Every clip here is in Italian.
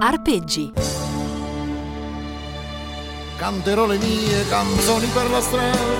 Arpeggi. Canterò le mie canzoni per la strada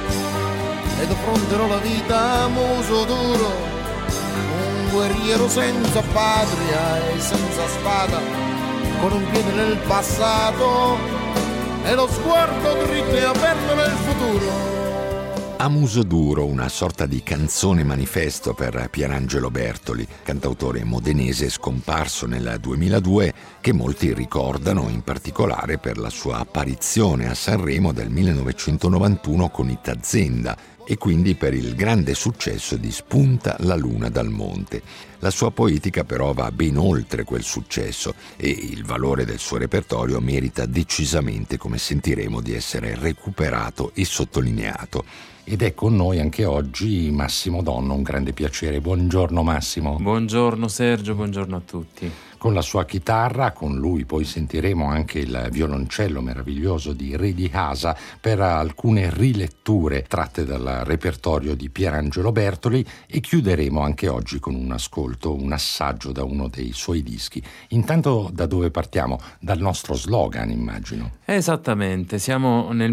ed affronterò la vita a muso duro, un guerriero senza patria e senza spada, con un piede nel passato e lo sguardo dritto e aperto nel futuro. A muso duro, una sorta di canzone manifesto per Pierangelo Bertoli, cantautore modenese scomparso nel 2002, che molti ricordano in particolare per la sua apparizione a Sanremo del 1991 con Itazenda e quindi per il grande successo di Spunta la luna dal monte. La sua poetica però va ben oltre quel successo e il valore del suo repertorio merita decisamente, come sentiremo, di essere recuperato e sottolineato. Ed è con noi anche oggi Massimo Donno, un grande piacere. Buongiorno Massimo. Buongiorno Sergio, buongiorno a tutti. Con la sua chitarra, con lui poi sentiremo anche il violoncello meraviglioso di Redi Hasa per alcune riletture tratte dal repertorio di Pierangelo Bertoli e chiuderemo anche oggi con un ascolto, un assaggio da uno dei suoi dischi. Intanto da dove partiamo? Dal nostro slogan, immagino. Esattamente, siamo nel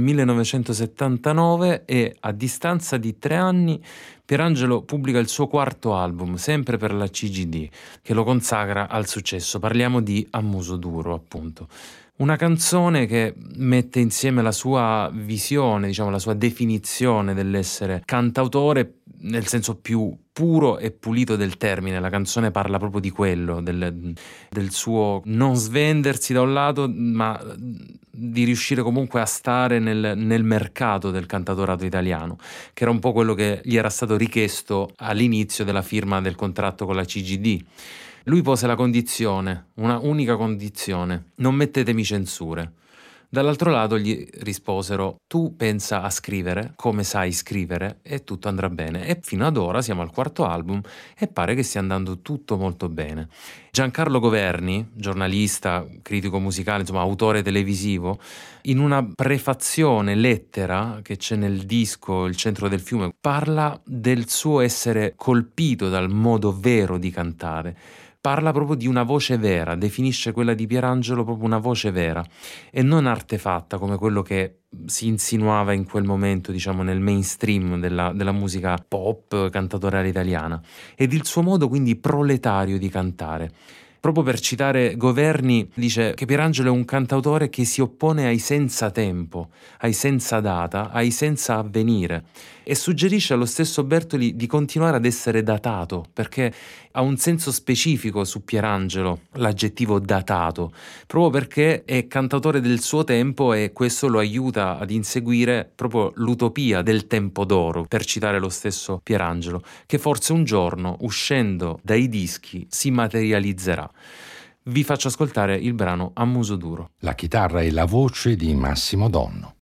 1979 e a distanza di 3 anni Pierangelo pubblica il suo quarto album, sempre per la CGD, che lo consacra al successo. Parliamo di A muso duro, appunto. Una canzone che mette insieme la sua visione, diciamo la sua definizione dell'essere cantautore nel senso più puro e pulito del termine. La canzone parla proprio di quello, del suo non svendersi da un lato, ma di riuscire comunque a stare nel mercato del cantautorato italiano, che era un po' quello che gli era stato richiesto all'inizio della firma del contratto con la CGD. Lui pose la condizione, una unica condizione: non mettetemi censure. Dall'altro lato gli risposero: tu pensa a scrivere come sai scrivere e tutto andrà bene. E fino ad ora siamo al quarto album e pare che stia andando tutto molto bene. Giancarlo Governi, giornalista, critico musicale, insomma autore televisivo, in una prefazione lettera che c'è nel disco Il centro del fiume, parla del suo essere colpito dal modo vero di cantare. Parla proprio di una voce vera, definisce quella di Pierangelo proprio una voce vera e non artefatta come quello che si insinuava in quel momento, diciamo, nel mainstream della musica pop cantatoriale italiana, ed il suo modo quindi proletario di cantare. Proprio per citare Governi, dice che Pierangelo è un cantautore che si oppone ai senza tempo, ai senza data, ai senza avvenire, e suggerisce allo stesso Bertoli di continuare ad essere datato, perché ha un senso specifico su Pierangelo l'aggettivo datato, proprio perché è cantautore del suo tempo e questo lo aiuta ad inseguire proprio l'utopia del tempo d'oro, per citare lo stesso Pierangelo, che forse un giorno, uscendo dai dischi, si materializzerà. Vi faccio ascoltare il brano A muso duro. La chitarra e la voce di Massimo Donno.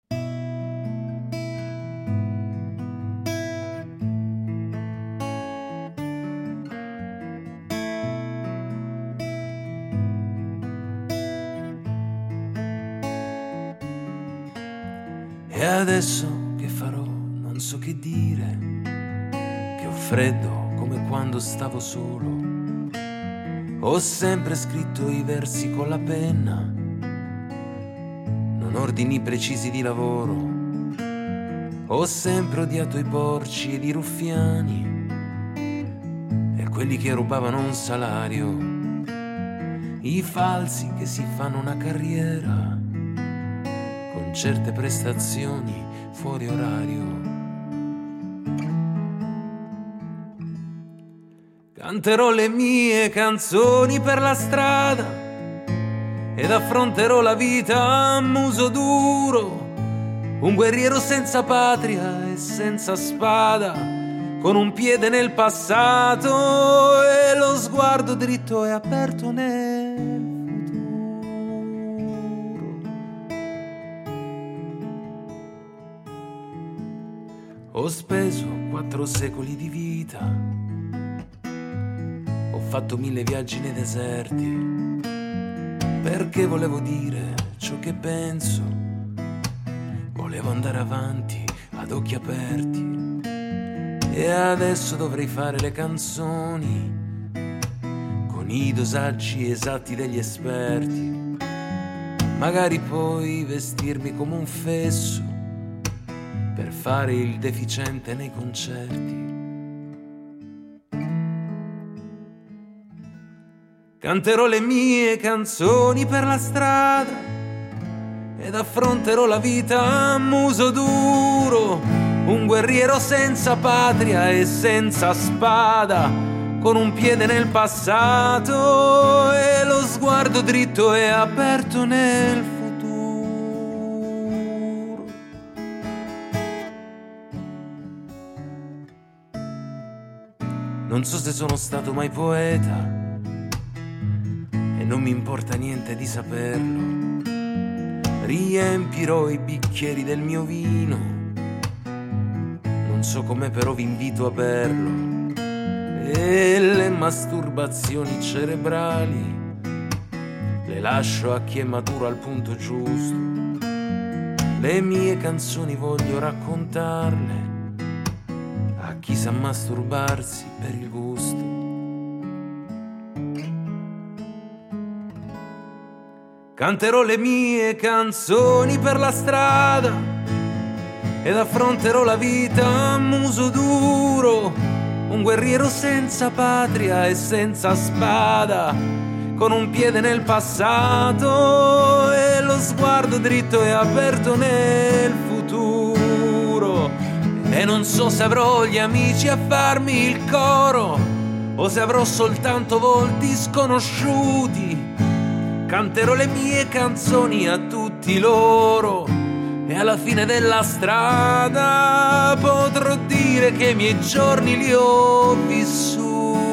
E adesso che farò? Non so che dire, che ho freddo come quando stavo solo. Ho sempre scritto i versi con la penna, non ordini precisi di lavoro. Ho sempre odiato i porci ed i ruffiani e quelli che rubavano un salario, i falsi che si fanno una carriera con certe prestazioni fuori orario. Canterò le mie canzoni per la strada ed affronterò la vita a muso duro, un guerriero senza patria e senza spada, con un piede nel passato e lo sguardo dritto e aperto nel Ho speso 4 secoli di vita, ho fatto 1000 viaggi nei deserti, perché volevo dire ciò che penso, volevo andare avanti ad occhi aperti, e adesso dovrei fare le canzoni con i dosaggi esatti degli esperti, magari poi vestirmi come un fesso per fare il deficiente nei concerti. Canterò le mie canzoni per la strada ed affronterò la vita a muso duro, un guerriero senza patria e senza spada, con un piede nel passato e lo sguardo dritto e aperto nel futuro. Non so se sono stato mai poeta e non mi importa niente di saperlo. Riempirò i bicchieri del mio vino, non so come però vi invito a berlo, e le masturbazioni cerebrali le lascio a chi è maturo al punto giusto. Le mie canzoni voglio raccontarle a chi sa masturbarsi per il gusto. Canterò le mie canzoni per la strada ed affronterò la vita a muso duro, un guerriero senza patria e senza spada, con un piede nel passato e lo sguardo dritto e aperto nel futuro. E non so se avrò gli amici a farmi il coro o se avrò soltanto volti sconosciuti. Canterò le mie canzoni a tutti loro e alla fine della strada potrò dire che i miei giorni li ho vissuti.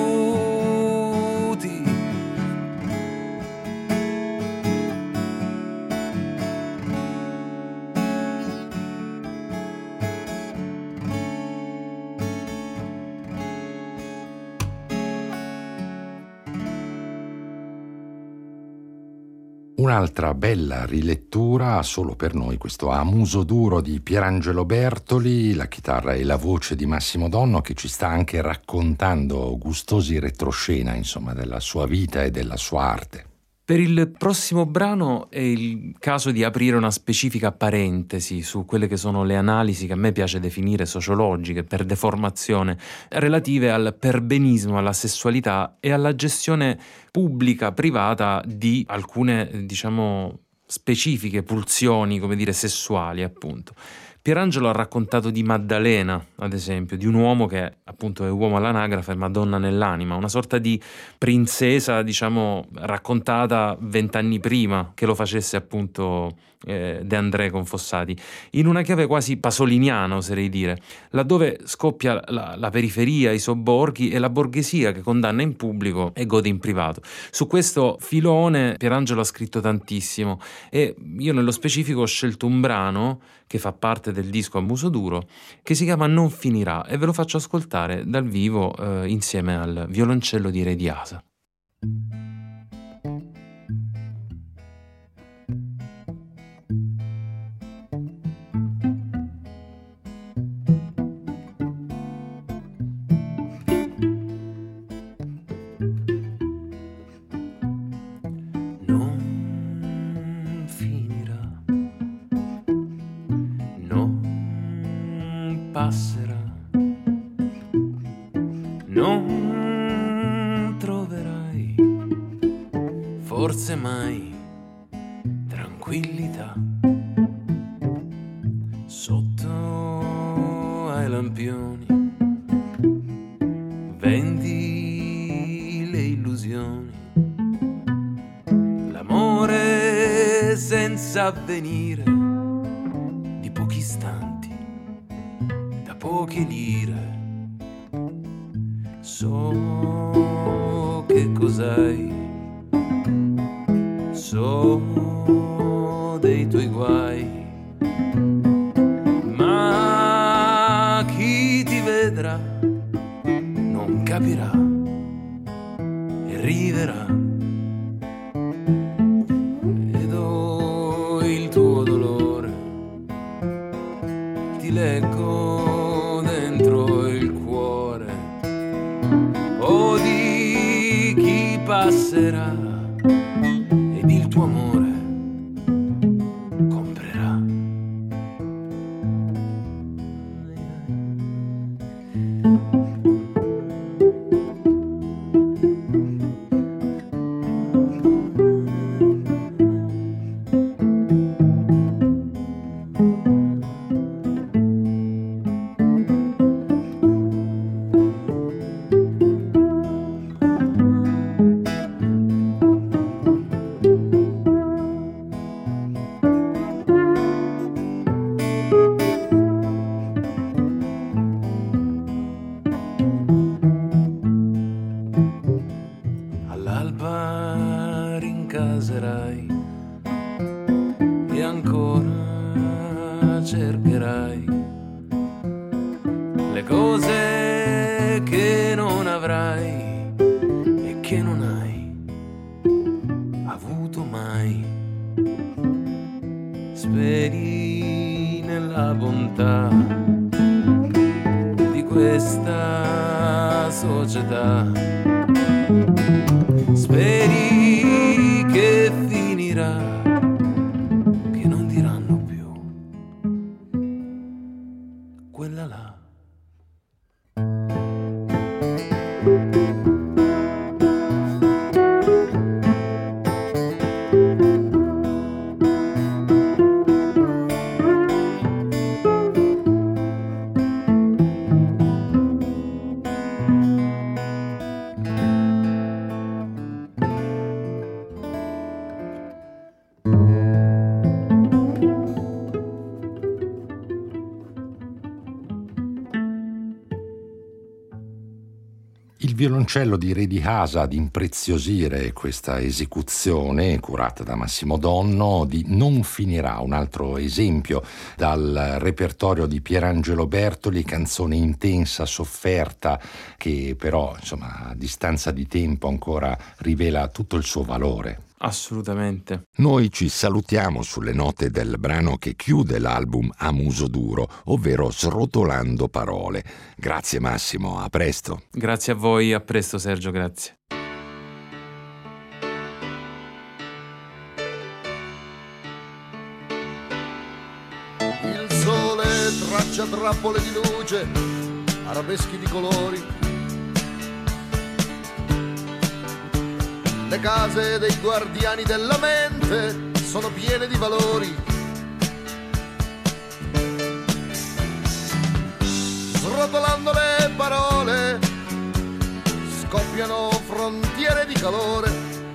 Un'altra bella rilettura, solo per noi, questo A muso duro di Pierangelo Bertoli, la chitarra e la voce di Massimo Donno, che ci sta anche raccontando gustosi retroscena, insomma, della sua vita e della sua arte. Per il prossimo brano è il caso di aprire una specifica parentesi su quelle che sono le analisi che a me piace definire sociologiche, per deformazione, relative al perbenismo, alla sessualità e alla gestione pubblica, privata di alcune, specifiche pulsioni, come dire, sessuali, appunto. Pierangelo ha raccontato di Maddalena, ad esempio, di un uomo che appunto è uomo all'anagrafe ma donna nell'anima, una sorta di princesa, raccontata 20 anni prima che lo facesse appunto De André con Fossati, in una chiave quasi pasoliniana, oserei dire, laddove scoppia la periferia, i sobborghi e la borghesia che condanna in pubblico e gode in privato. Su questo filone Pierangelo ha scritto tantissimo e io nello specifico ho scelto un brano che fa parte del disco A muso duro, che si chiama Non finirà, e ve lo faccio ascoltare dal vivo insieme al violoncello di Re di Asa. Passerà, non troverai forse mai tranquillità sotto ai lampioni. Vendi le illusioni, l'amore senza avvenire di pochi istanti, poche lire. So che cos'hai, so dei tuoi guai, ma chi ti vedrà non capirà e riderà. Vedo il tuo dolore, ti leggo dentro il cuore, o di chi passa passerà ed il tuo amore comprerà. All'alba rincaserai e ancora cercherai le cose che non avrai e che non hai avuto mai. Speri nella bontà di questa società, speri che finirà, che non diranno più quella là. Il violoncello di Re di Hasa ad impreziosire questa esecuzione curata da Massimo Donno di Non finirà, un altro esempio dal repertorio di Pierangelo Bertoli, canzone intensa, sofferta, che però insomma a distanza di tempo ancora rivela tutto il suo valore. Assolutamente. Noi ci salutiamo sulle note del brano che chiude l'album A muso duro, ovvero Srotolando parole. Grazie Massimo, a presto. Grazie a voi, a presto Sergio, grazie. Il sole traccia trappole di luce, arabeschi di colori. Le case dei guardiani della mente sono piene di valori. Srotolando le parole scoppiano frontiere di calore,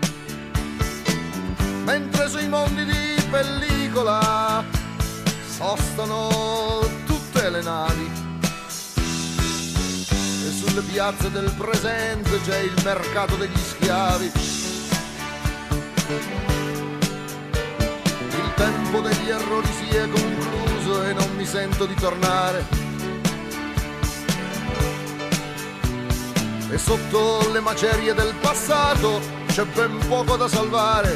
mentre sui mondi di pellicola sostano tutte le navi. E sulle piazze del presente c'è il mercato degli schiavi. Il tempo degli errori si è concluso e non mi sento di tornare. E sotto le macerie del passato c'è ben poco da salvare.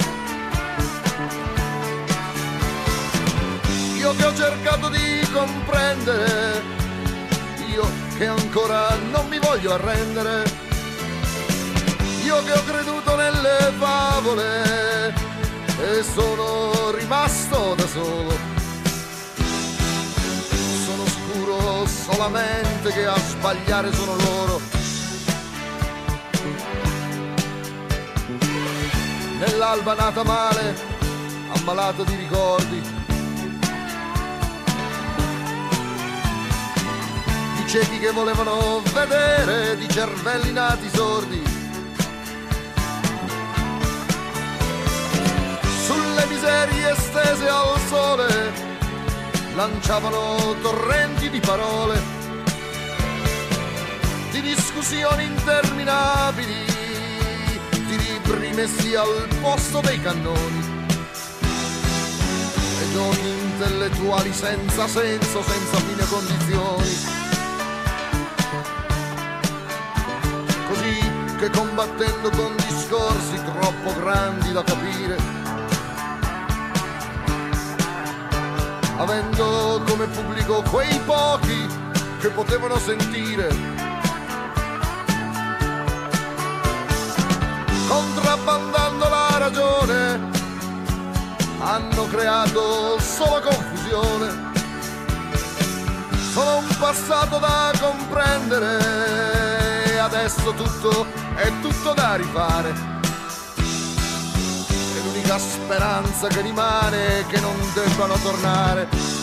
Io che ho cercato di comprendere, io che ancora non mi voglio arrendere, io che ho creduto nelle favole e sono rimasto da solo. Sono scuro solamente che a sbagliare sono loro. Nell'alba nata male, ammalato di ricordi, di ciechi che volevano vedere, di cervelli nati sordi. Sulle miserie stese al sole lanciavano torrenti di parole, di discussioni interminabili, di libri messi al posto dei cannoni, e giochi intellettuali senza senso, senza fine e condizioni. Così che combattendo con discorsi troppo grandi da capire, avendo come pubblico quei pochi che potevano sentire, contrabbandando la ragione, hanno creato solo confusione. Sono un passato da comprendere e adesso tutto è tutto da rifare. E l'unica speranza che rimane è che non debbano tornare